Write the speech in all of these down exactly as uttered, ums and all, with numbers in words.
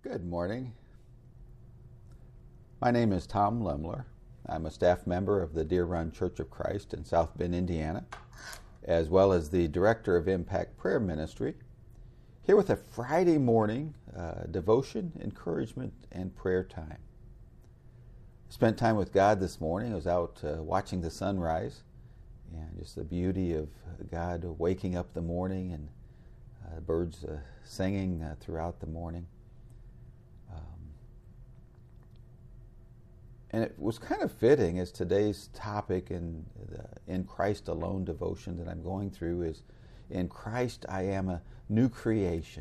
Good morning. My name is Tom Lemler. I'm a staff member of the Deer Run Church of Christ in South Bend, Indiana, as well as the Director of Impact Prayer Ministry, here with a Friday morning uh, devotion, encouragement, and prayer time. Spent time with God this morning. I was out uh, watching the sunrise, and just the beauty of God waking up the morning and uh, birds uh, singing uh, throughout the morning. Um, and it was kind of fitting as today's topic in the In Christ Alone devotion that I'm going through is, in Christ I am a new creation.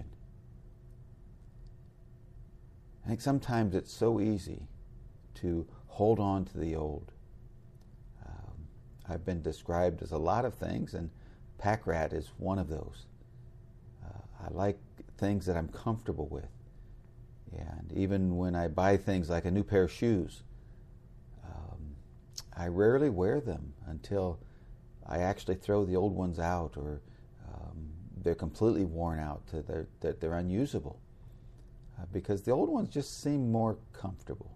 I think sometimes it's so easy to hold on to the old. Um, I've been described as a lot of things, and pack rat is one of those. Uh, I like things that I'm comfortable with. And even when I buy things like a new pair of shoes, um, I rarely wear them until I actually throw the old ones out, or um, they're completely worn out, to their, that they're unusable, uh, because the old ones just seem more comfortable.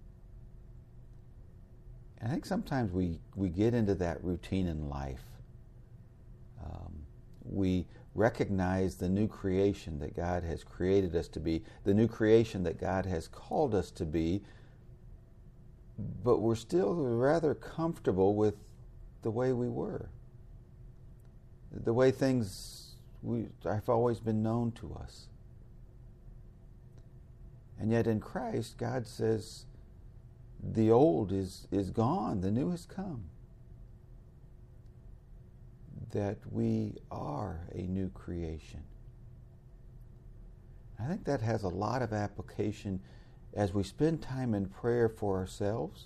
And I think sometimes we, we get into that routine in life. Um, we recognize the new creation that God has created us to be, the new creation that God has called us to be, but we're still rather comfortable with the way we were, the way things we, have always been known to us. And yet in Christ, God says the old is, is gone, the new has come. That we are a new creation. I think that has a lot of application as we spend time in prayer for ourselves,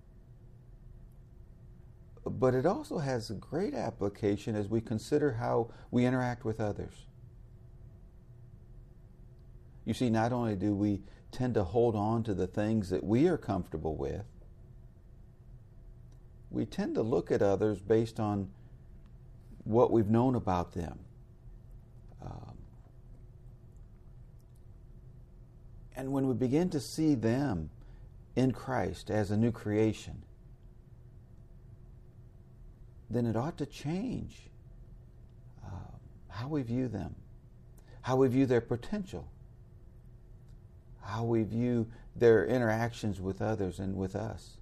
but it also has a great application as we consider how we interact with others. You see, not only do we tend to hold on to the things that we are comfortable with, we tend to look at others based on what we've known about them. Um, and when we begin to see them in Christ as a new creation, then it ought to change uh, how we view them, how we view their potential, how we view their interactions with others and with us.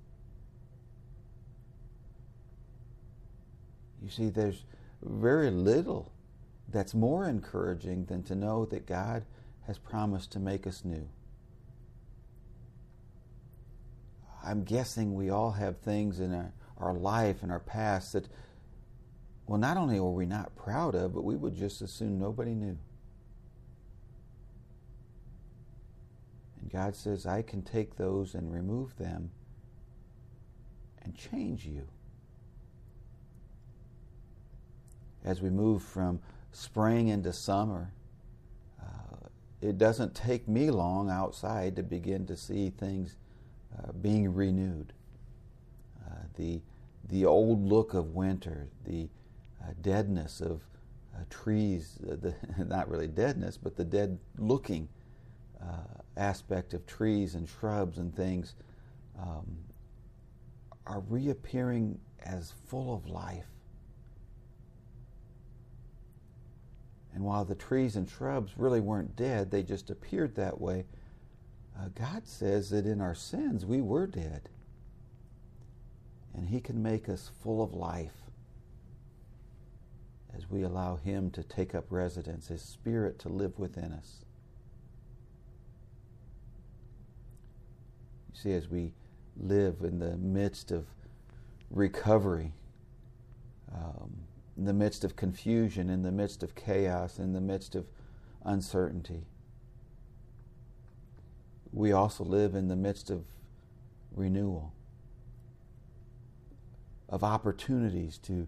You see, there's very little that's more encouraging than to know that God has promised to make us new. I'm guessing we all have things in our, our life and our past that, well, not only are we not proud of, but we would just as soon nobody knew. And God says, I can take those and remove them and change you. As we move from spring into summer, uh, it doesn't take me long outside to begin to see things uh, being renewed. Uh, the the old look of winter, the uh, deadness of uh, trees, uh, the, not really deadness, but the dead looking uh, aspect of trees and shrubs and things um, are reappearing as full of life. And while the trees and shrubs really weren't dead, they just appeared that way, uh, God says that in our sins we were dead. And He can make us full of life as we allow Him to take up residence, His Spirit to live within us. You see, as we live in the midst of recovery, um, in the midst of confusion, in the midst of chaos, in the midst of uncertainty, we also live in the midst of renewal, of opportunities to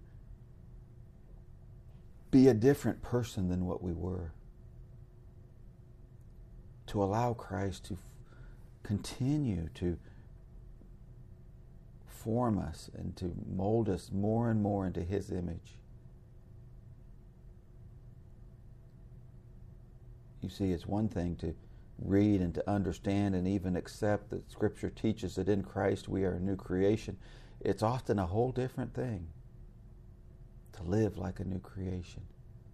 be a different person than what we were, to allow Christ to f- continue to form us and to mold us more and more into His image. You see, it's one thing to read and to understand and even accept that Scripture teaches that in Christ we are a new creation, it's often a whole different thing to live like a new creation.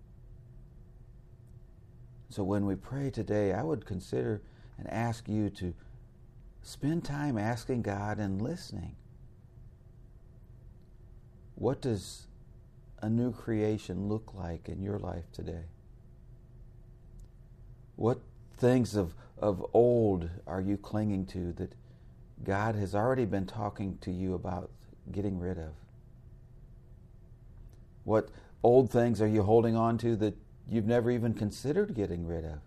So when we pray today, I would consider and ask you to spend time asking God and listening. What does a new creation look like in your life today? What things of, of old are you clinging to that God has already been talking to you about getting rid of? What old things are you holding on to that you've never even considered getting rid of,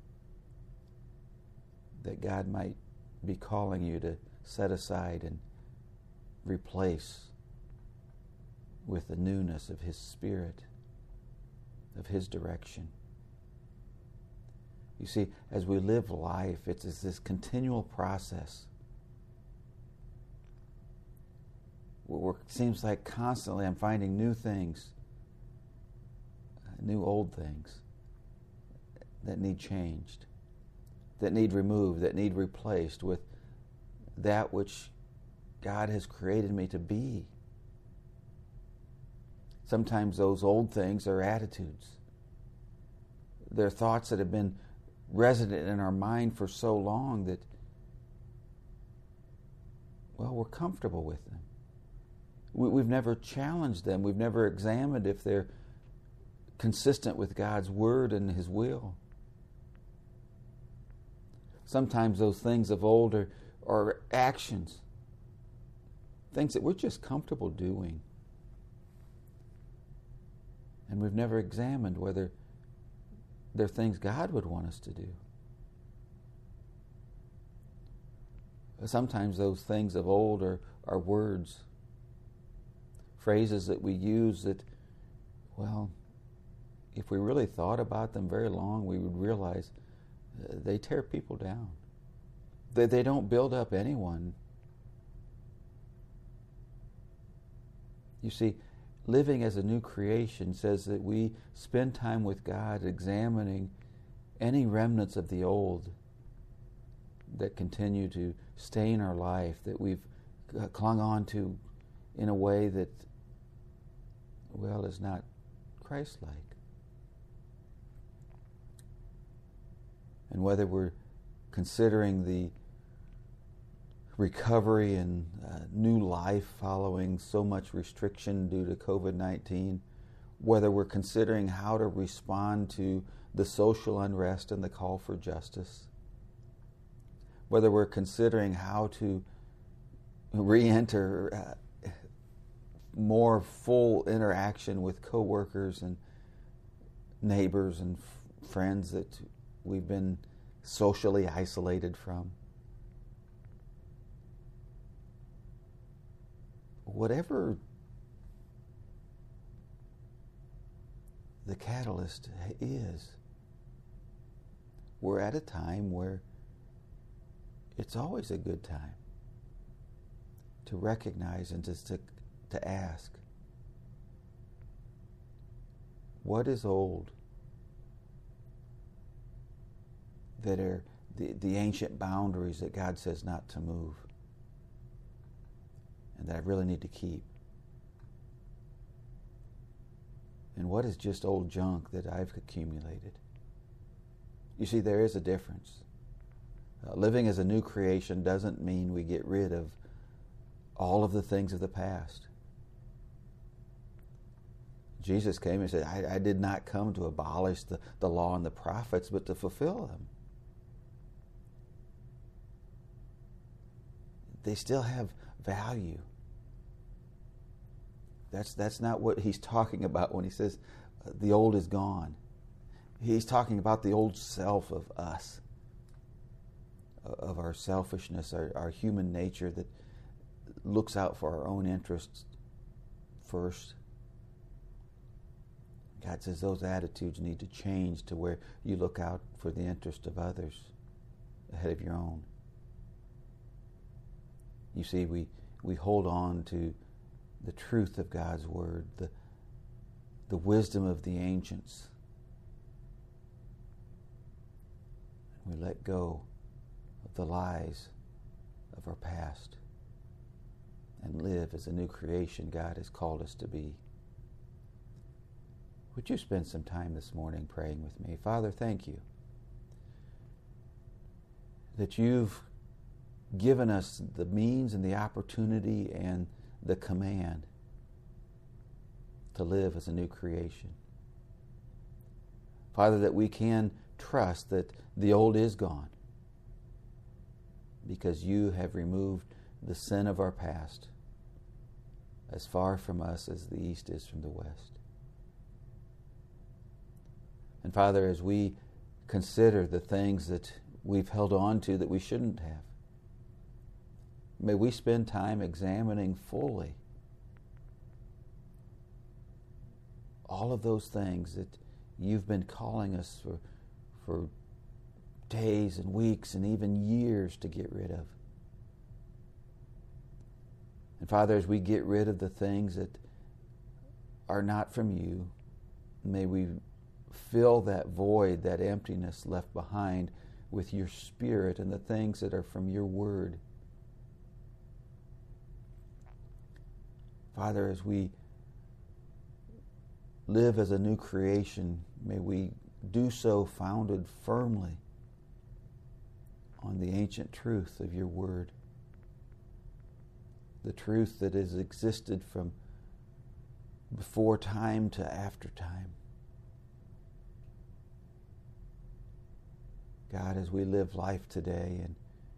that God might be calling you to set aside and replace with the newness of His Spirit, of His direction? You see, as we live life, it's this continual process. It seems like constantly I'm finding new things, new old things that need changed, that need removed, that need replaced with that which God has created me to be. Sometimes those old things are attitudes. They're thoughts that have been resident in our mind for so long that, well, we're comfortable with them. We, we've never challenged them. We've never examined if they're consistent with God's Word and His will. Sometimes those things of old are, are actions, things that we're just comfortable doing. And we've never examined whether they're things God would want us to do. Sometimes those things of old are, are words, phrases that we use that, well, if we really thought about them very long, we would realize they tear people down. They, they don't build up anyone. You see, living as a new creation says that we spend time with God examining any remnants of the old that continue to stain our life, that we've clung on to in a way that, well, is not Christ-like. And whether we're considering the recovery and uh, new life following so much restriction due to covid nineteen, whether we're considering how to respond to the social unrest and the call for justice, whether we're considering how to re-enter uh, more full interaction with coworkers and neighbors and f- friends that we've been socially isolated from. Whatever the catalyst is, we're at a time where it's always a good time to recognize and just to, to ask, what is old that are the, the ancient boundaries that God says not to move and that I really need to keep? And what is just old junk that I've accumulated? You see, there is a difference. Uh, living as a new creation doesn't mean we get rid of all of the things of the past. Jesus came and said, I, I did not come to abolish the, the law and the prophets, but to fulfill them. They still have value. That's, that's not what he's talking about when he says uh, the old is gone. He's talking about the old self of us, of our selfishness, our, our human nature that looks out for our own interests first. God says those attitudes need to change to where you look out for the interest of others ahead of your own. You see, we, we hold on to the truth of God's Word, the, the wisdom of the ancients. We let go of the lies of our past and live as a new creation God has called us to be. Would you spend some time this morning praying with me? Father, thank you that you've given us the means and the opportunity and the command to live as a new creation. Father, that we can trust that the old is gone because you have removed the sin of our past as far from us as the east is from the west. And Father, as we consider the things that we've held on to that we shouldn't have, may we spend time examining fully all of those things that you've been calling us for, for days and weeks and even years to get rid of. And Father, as we get rid of the things that are not from you, may we fill that void, that emptiness left behind with your Spirit and the things that are from your Word. Father, as we live as a new creation, may we do so founded firmly on the ancient truth of your Word, the truth that has existed from before time to after time. God, as we live life today and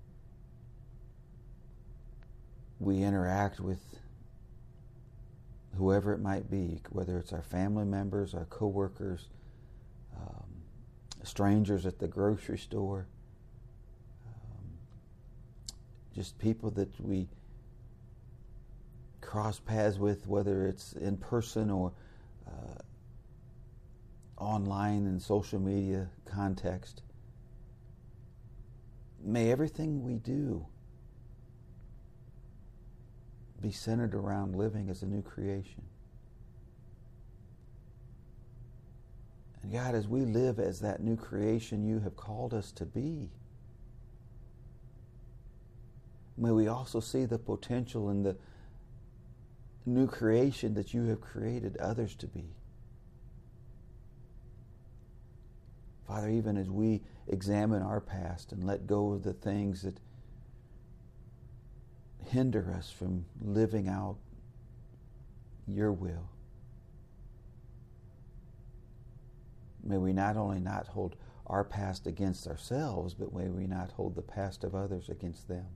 we interact with whoever it might be, whether it's our family members, our coworkers, um, strangers at the grocery store, um, just people that we cross paths with, whether it's in person or uh, online and social media context. May everything we do be centered around living as a new creation. And God, as we live as that new creation you have called us to be, may we also see the potential in the new creation that you have created others to be. Father, even as we examine our past and let go of the things that hinder us from living out your will, may we not only not hold our past against ourselves, but may we not hold the past of others against them.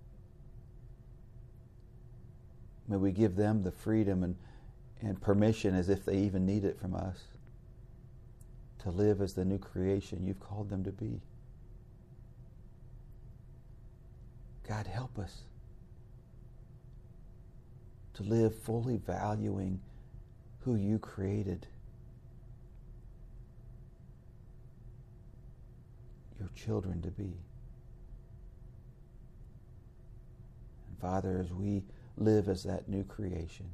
May we give them the freedom and, and permission, as if they even need it from us, to live as the new creation you've called them to be. God, help us to live fully valuing who you created your children to be. And Father, as we live as that new creation,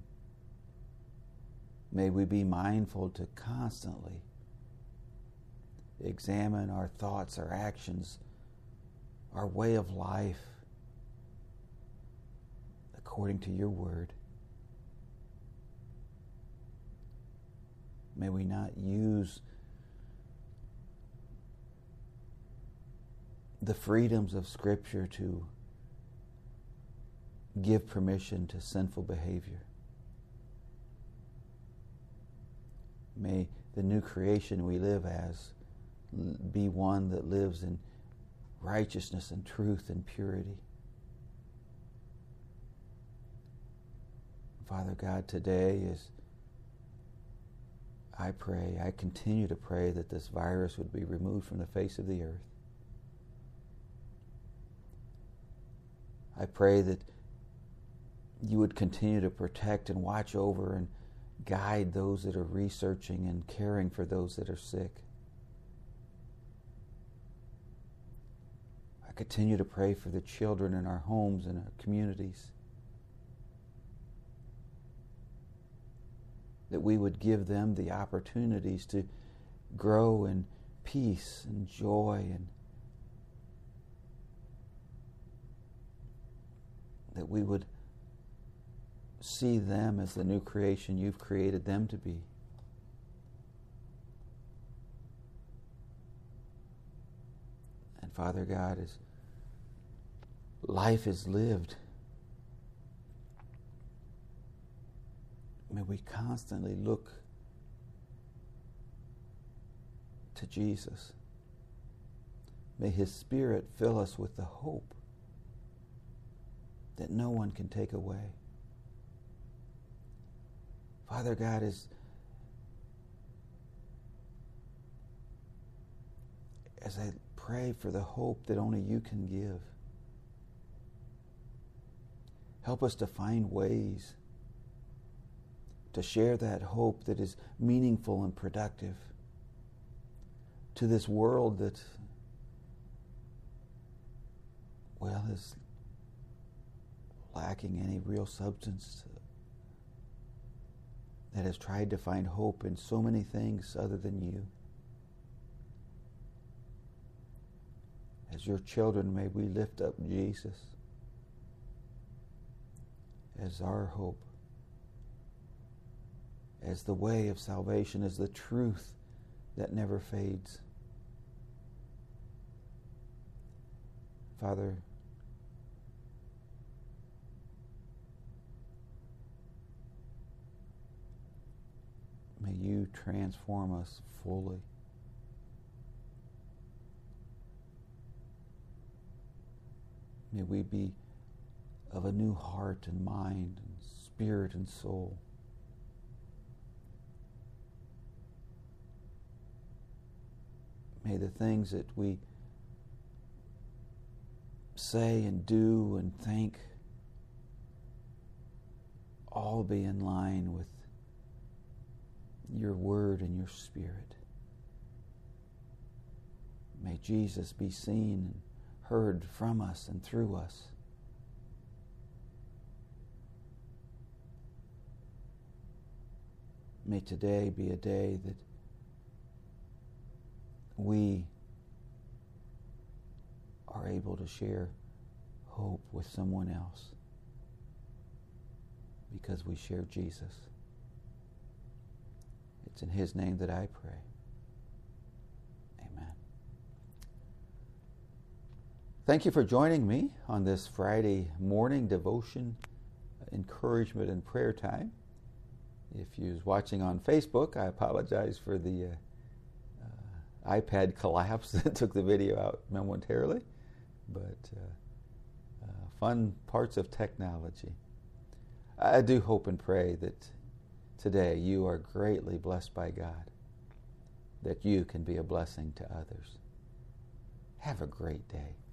may we be mindful to constantly examine our thoughts, our actions, our way of life according to your word. May we not use the freedoms of Scripture to give permission to sinful behavior. May the new creation we live as be one that lives in righteousness and truth and purity. Father God, today as I pray, I continue to pray that this virus would be removed from the face of the earth. I pray that you would continue to protect and watch over and guide those that are researching and caring for those that are sick. I continue to pray for the children in our homes and our communities, that we would give them the opportunities to grow in peace and joy and that we would see them as the new creation you've created them to be. And Father God, as life is lived, may we constantly look to Jesus. May His Spirit fill us with the hope that no one can take away. Father God, as, as I pray for the hope that only you can give, help us to find ways to share that hope that is meaningful and productive to this world that, well, is lacking any real substance, that has tried to find hope in so many things other than you. As your children, may we lift up Jesus as our hope, as the way of salvation, as the truth that never fades. Father, may you transform us fully. May we be of a new heart and mind and spirit and soul. May the things that we say and do and think all be in line with your word and your spirit. May Jesus be seen and heard from us and through us. May today be a day that we are able to share hope with someone else because we share Jesus. It's in His name that I pray. Amen. Thank you for joining me on this Friday morning devotion, encouragement, and prayer time. If you're watching on Facebook, I apologize for the uh, uh, iPad collapse that took the video out momentarily, but uh, uh, fun parts of technology. I do hope and pray that today you are greatly blessed by God, that you can be a blessing to others. Have a great day.